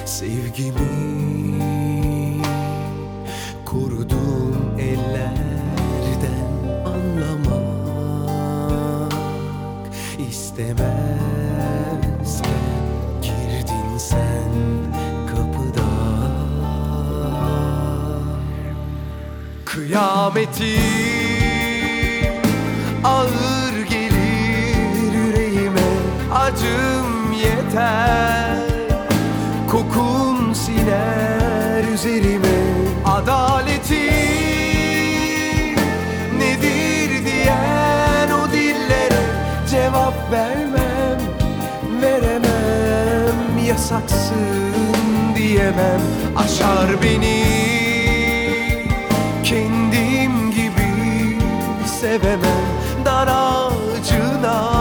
Sevgimi korudum ellerden, anlamak istemezken girdin sen kapıdan. Kıyametim ağır gelir yüreğime, acım yeter, kokun siner üzerime. Adaleti nedir diyen o dillere cevap vermem, veremem. Yasaksın diyemem, aşar beni, kendim gibi sevemem. Dar ağacına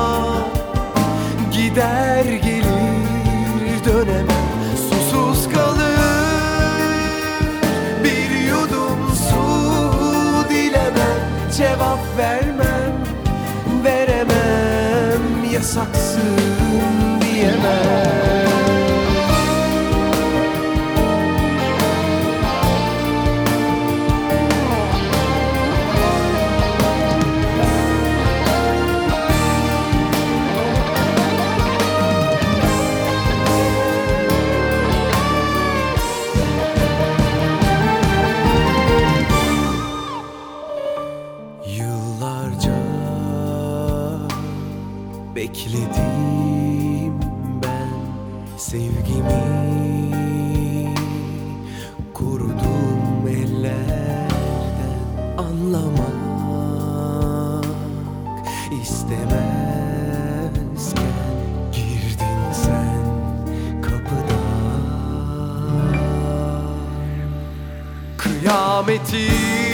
gider gelir dönemem. Susuz kalır bir yudum su, dilemem, cevap vermem, veremem. Yasaksın diyemem. Yıllarca bekledim ben sevgimi, korudum ellerden, anlamak istemezken girdin sen kapıdan. Kıyameti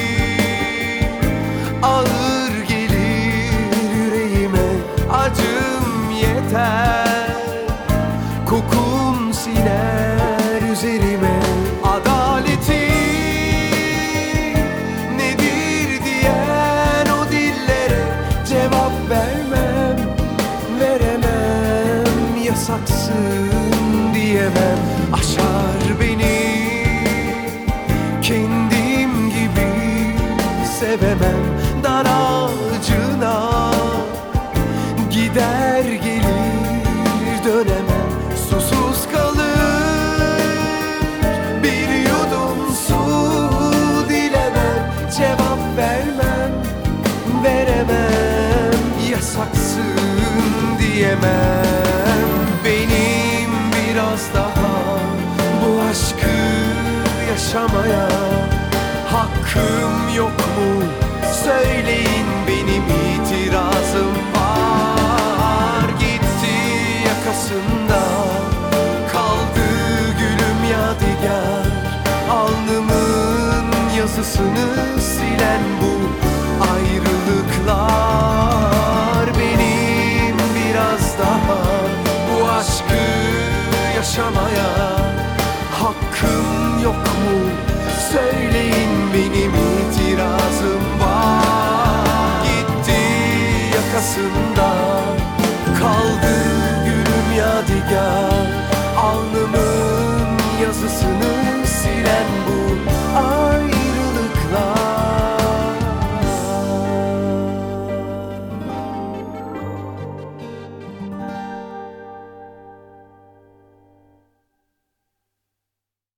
ağır gelir yüreğime, acım yeter, kokun siner üzerime. Adaleti nedir diyen o dillere cevap vermem, veremem. Yasaksın diyemem, aşar beni, kendim gibi sevemem. Dar ağacına gider gelir dönemem. Susuz kalır bir yudum su, dilemem, cevap vermem, veremem. Yasaksın diyemem. Benim biraz daha bu aşkı yaşamaya hakkım yok mu? Söyleyin, benim itirazım var. Gitti yakasında, kaldı gülüm yadigar. Alnımın yazısını silen bu ayrılıklar. Benim biraz daha bu aşkı yaşamaya hakkım yok mu? Söyleyin, benim itirazım var. Gitti yakasında, kaldı gülüm yadigar. Alnımın yazısını